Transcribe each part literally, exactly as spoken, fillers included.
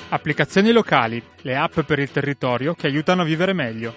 Applicazioni locali, le app per il territorio che aiutano a vivere meglio.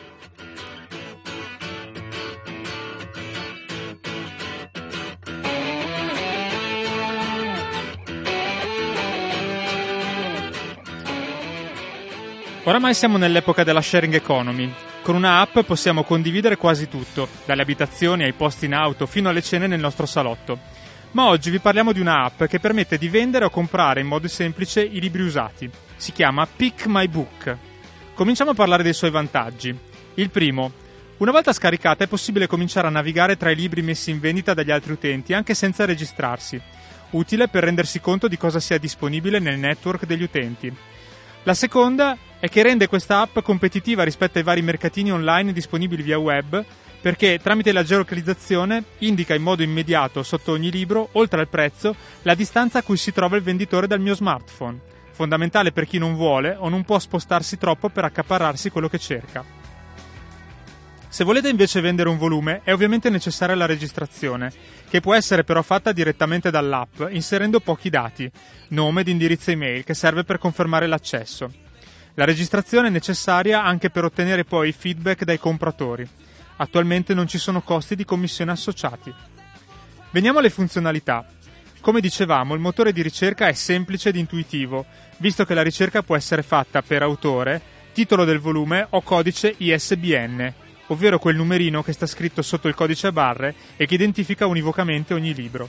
Oramai siamo nell'epoca della sharing economy. Con una app possiamo condividere quasi tutto, dalle abitazioni ai posti in auto fino alle cene nel nostro salotto. Ma oggi vi parliamo di una app che permette di vendere o comprare in modo semplice i libri usati. Si chiama Pick My Book. Cominciamo a parlare dei suoi vantaggi. Il primo: una volta scaricata è possibile cominciare a navigare tra i libri messi in vendita dagli altri utenti anche senza registrarsi. Utile per rendersi conto di cosa sia disponibile nel network degli utenti. La seconda è che rende questa app competitiva rispetto ai vari mercatini online disponibili via web, perché tramite la geolocalizzazione indica in modo immediato sotto ogni libro, oltre al prezzo, la distanza a cui si trova il venditore dal mio smartphone. Fondamentale per chi non vuole o non può spostarsi troppo per accaparrarsi quello che cerca. Se volete invece vendere un volume, è ovviamente necessaria la registrazione, che può essere però fatta direttamente dall'app, inserendo pochi dati, nome ed indirizzo email, che serve per confermare l'accesso. La registrazione è necessaria anche per ottenere poi feedback dai compratori. Attualmente non ci sono costi di commissione associati. Veniamo alle funzionalità. Come dicevamo, il motore di ricerca è semplice ed intuitivo, visto che la ricerca può essere fatta per autore, titolo del volume o codice I S B N, ovvero quel numerino che sta scritto sotto il codice a barre e che identifica univocamente ogni libro.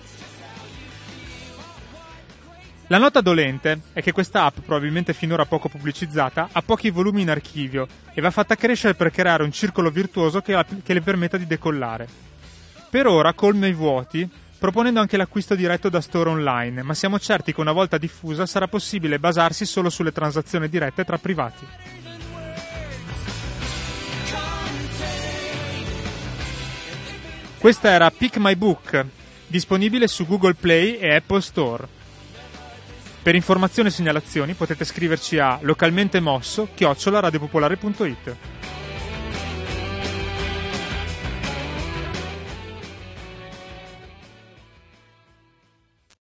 La nota dolente è che questa app, probabilmente finora poco pubblicizzata, ha pochi volumi in archivio e va fatta crescere per creare un circolo virtuoso che, che le permetta di decollare. Per ora colma i vuoti, proponendo anche l'acquisto diretto da store online, ma siamo certi che una volta diffusa sarà possibile basarsi solo sulle transazioni dirette tra privati. Questa era Pick My Book, disponibile su Google Play e Apple Store. Per informazioni e segnalazioni potete scriverci a localmentemosso chiocciola radiopopolare punto it.